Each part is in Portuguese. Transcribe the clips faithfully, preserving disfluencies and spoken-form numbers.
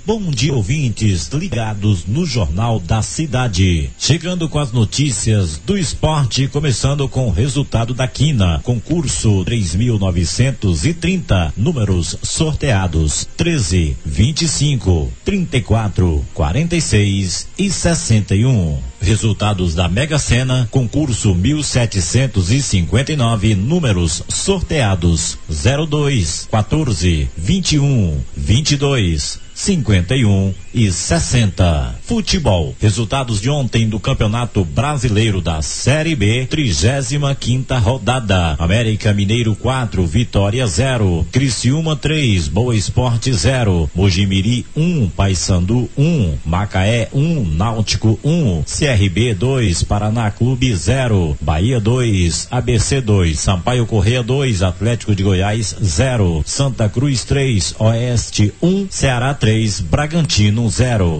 Bom dia, ouvintes ligados no Jornal da Cidade. Chegando com as notícias do esporte, começando com o resultado da quina. Concurso três mil novecentos e trinta, números sorteados treze, vinte e cinco, trinta e quatro, quarenta e seis e sessenta e um. Resultados da Mega Sena, concurso mil setecentos e cinquenta e nove, números sorteados zero dois, quatorze, vinte e um, vinte e dois, cinquenta e um e sessenta. Futebol. Resultados de ontem do Campeonato Brasileiro da Série B, trigésima quinta rodada. América Mineiro quatro, Vitória zero, Criciúma três, Boa Esporte zero, Mojimirim um, Paysandu um, Macaé um, Náutico um, C R B dois, Paraná Clube zero, Bahia dois, A B C dois, Sampaio Corrêa dois, Atlético de Goiás zero, Santa Cruz três, Oeste um, Ceará três, Bragantino zero.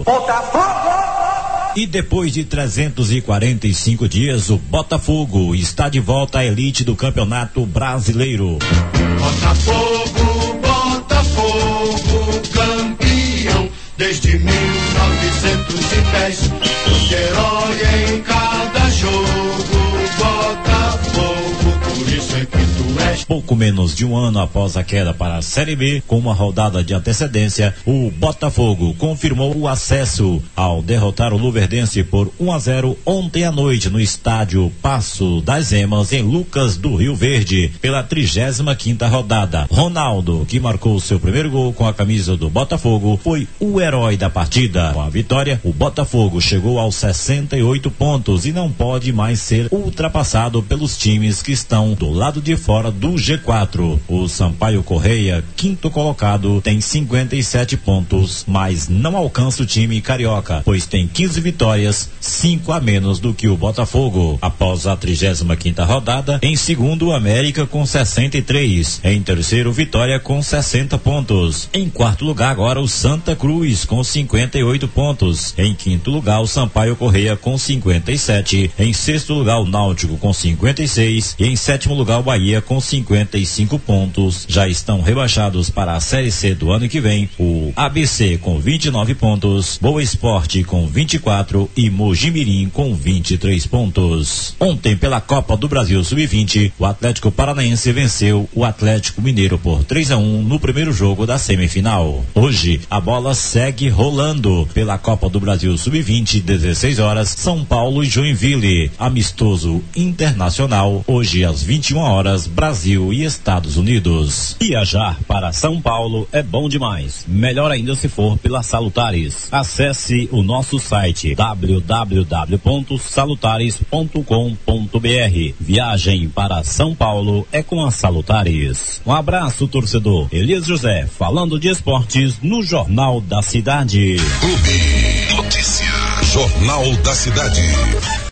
E depois de trezentos e quarenta e cinco dias, o Botafogo está de volta à elite do Campeonato Brasileiro. Botafogo, Botafogo, campeão desde mil novecentos e dez. Herói em cada jogo, Botafogo, por isso é que tu és. Pouco menos de um ano após a queda para a Série B, com uma rodada de antecedência, o Botafogo confirmou o acesso ao derrotar o Luverdense por um a zero ontem à noite no estádio Paço das Emas, em Lucas do Rio Verde, pela trigésima quinta rodada. Ronaldo, que marcou seu primeiro gol com a camisa do Botafogo, foi o herói da partida. Com a vitória, o Botafogo chegou aos sessenta e oito pontos e não pode mais ser ultrapassado pelos times que estão do lado de fora do G quatro. O Sampaio Corrêa, quinto colocado, tem cinquenta e sete pontos, mas não alcança o time carioca, pois tem quinze vitórias, cinco a menos do que o Botafogo. Após a trigésima quinta rodada, em segundo, o América com sessenta e três, em terceiro, Vitória com sessenta pontos. Em quarto lugar, agora o Santa Cruz com cinquenta e oito pontos. Em quinto lugar, o Sampaio Corrêa com cinquenta e sete. Em sexto lugar, o Náutico com cinquenta e seis. E em sétimo lugar, o Bahia com cinquenta e cinco pontos. Já estão rebaixados para a Série C do ano que vem o A B C com vinte e nove pontos, Boa Esporte com vinte e quatro e Mojimirim com vinte e três pontos. Ontem, pela Copa do Brasil sub vinte, o Atlético Paranaense venceu o Atlético Mineiro por três a um no primeiro jogo da semifinal. Hoje, a bola segue rolando pela Copa do Brasil sub vinte, dezesseis horas, São Paulo e Joinville, amistoso internacional, hoje às vinte e uma horas, Brasil e Estados Unidos. Viajar para São Paulo é bom demais. Melhor ainda se for pela Salutares. Acesse o nosso site w w w ponto salutares ponto com ponto b r. Viagem para São Paulo é com a Salutares. Um abraço, torcedor. Elias José, falando de esportes no Jornal da Cidade. Clube Notícia. Jornal da Cidade.